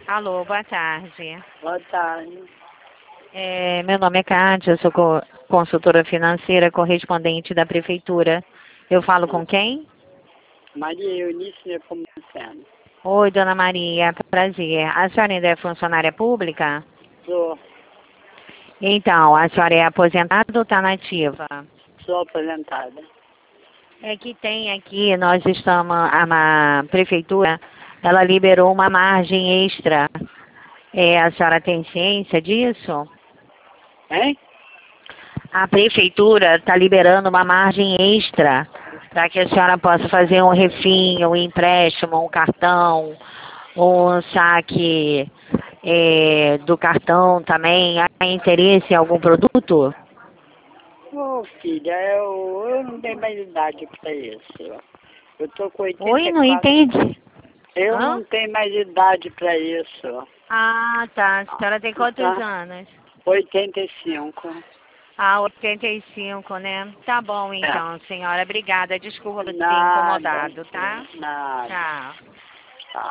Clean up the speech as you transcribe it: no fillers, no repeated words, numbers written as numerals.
Alô, boa tarde. Boa tarde. Meu nome é Kátia, eu sou consultora financeira, correspondente da prefeitura. Eu falo com quem? Maria Eunice Nepomuceno. Oi, dona Maria, prazer. A senhora ainda é funcionária pública? Sou, Então, a senhora é aposentada ou está nativa? sou aposentada. É que tem aqui, nós estamos, a prefeitura, ela liberou uma margem extra. A senhora tem ciência disso? Hein? A prefeitura está liberando uma margem extra para que a senhora possa fazer um refim, um empréstimo, um cartão, um saque do cartão também. Há interesse em algum produto? Ô, filha, eu não tenho mais idade para isso. Eu tô com Oi, não 84. entendi. Eu Hã? não tenho mais idade para isso. Ah, tá. A senhora tem quantos Tá? anos? 85. Ah, 85, né? Tá bom É. então, senhora. Obrigada. Desculpa por ter Nada. incomodado, tá? Nada. Tchau.